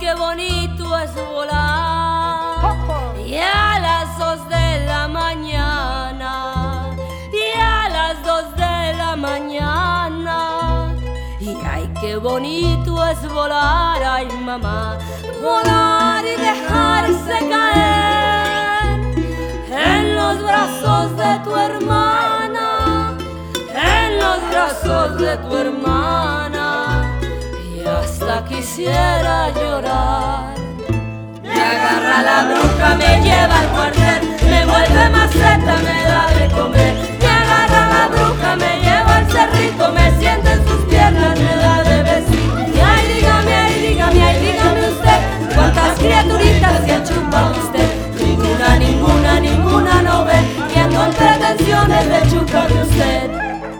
qué bonito es volar. Y a las 2 de la mañana, y a las 2 de la mañana. Y ay, qué bonito es volar, ay mamá, volar y dejarse caer en los brazos de tu hermana, en los brazos de tu hermana. Y hasta quisiera llorar. Me agarra la bruja, me lleva al cuartel, me vuelve maceta, me da de comer. Me agarra la bruja, me lleva al cerrito, me sienta en sus piernas, me da de besito. Y ay, dígame, ay, dígame, ay, dígame usted, ¿cuántas criaturitas se ha chupado usted? Ninguna, ninguna, ninguna no ve, y ando en pretensiones de chuparme usted.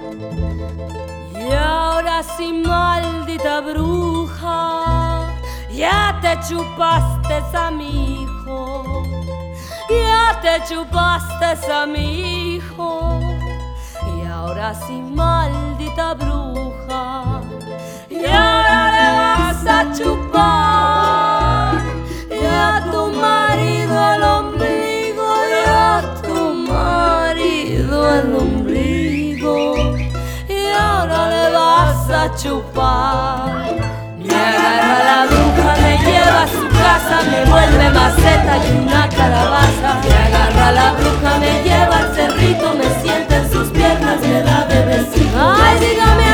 Y ahora sí, maldita bruja, ya te chupaste a mi hijo, ya te chupaste a mi hijo. Y ahora sí, maldita bruja, y ahora le vas a chupar y a tu marido el ombligo, y a tu marido el ombligo. Y ahora le vas a chupar. Me agarra la bruja, me lleva a su casa, me vuelve maceta y una calabaza. Me agarra la bruja, me lleva al cerrito, me sienta en sus piernas, me da de besito. Ay, dígame,